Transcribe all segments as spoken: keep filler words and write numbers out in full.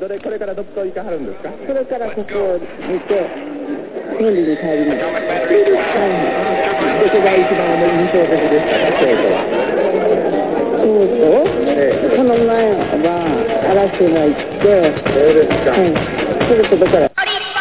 れこれからどこ行かはるんですか？ これからここを見て天理に帰ります。 どこが一番印象的でしたか？京都は。 京都、ええ、この前は嵐が行って、 そうですか、 はい、それとだから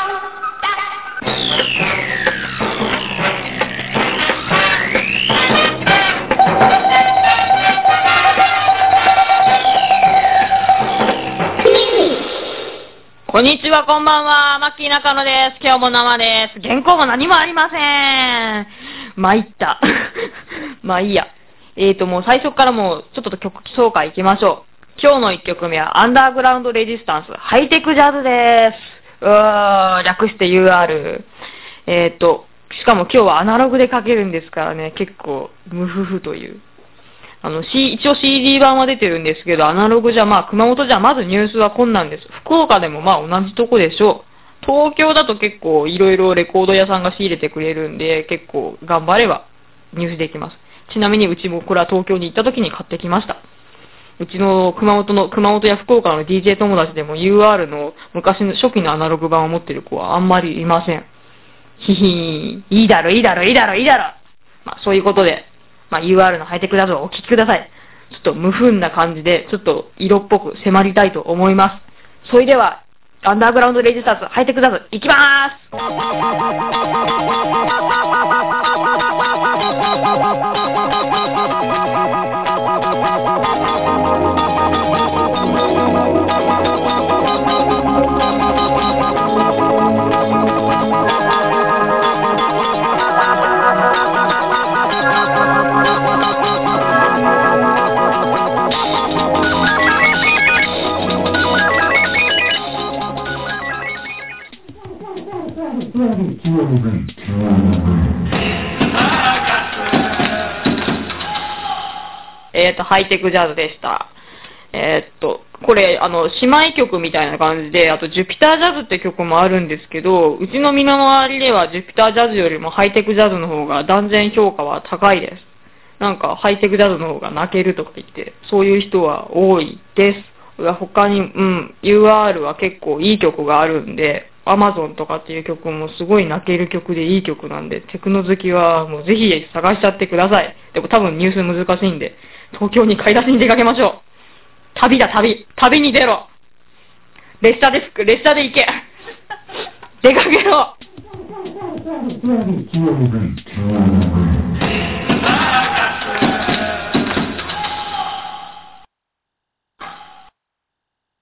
こんにちは、こんばんは、マッキー中野です。今日も生です。原稿も何もありません。参った。まあいいや。えーと、もう最初からもう、ちょっと曲紹介いきましょう。今日のいっきょくめは、アンダーグラウンドレジスタンス、ハイテクジャズです。うー、略して ユーアール。えーと、しかも今日はアナログで書けるんですからね、結構、ムフフという。あの、C、一応 シーディー 版は出てるんですけど、アナログじゃ、まあ、熊本じゃまずニュースは困難です。福岡でもまあ同じとこでしょう。東京だと結構いろいろレコード屋さんが仕入れてくれるんで、結構頑張ればニュースできます。ちなみにうちもこれは東京に行った時に買ってきました。うちの熊本の、熊本や福岡の ディージェー 友達でも ユーアール の昔の初期のアナログ版を持ってる子はあんまりいません。ひひー、いいだろ、いいだろ、いいだろ、いいだろ。まあそういうことで、まあ ユーアール のハイテクだとお聞きください。ちょっと無風な感じで、ちょっと色っぽく迫りたいと思います。それでは、アンダーグラウンドレジスタンス、ハイテクダズ、いきまーえっと、ハイテクジャズでした。えー、っと、これ、あの、姉妹曲みたいな感じで、あと、ジュピタージャズって曲もあるんですけど、うちの身の回りでは、ジュピタージャズよりもハイテクジャズの方が断然評価は高いです。なんか、ハイテクジャズの方が泣けるとか言って、そういう人は多いです。他に、うん、ユーアール は結構いい曲があるんで、アマゾンとかっていう曲もすごい泣ける曲でいい曲なんで、テクノ好きはもうぜひ探しちゃってください。でも多分ニュース難しいんで、東京に買い出しに出かけましょう。旅だ、旅。旅に出ろ。列車で吹く、列車で行け。出かけろ。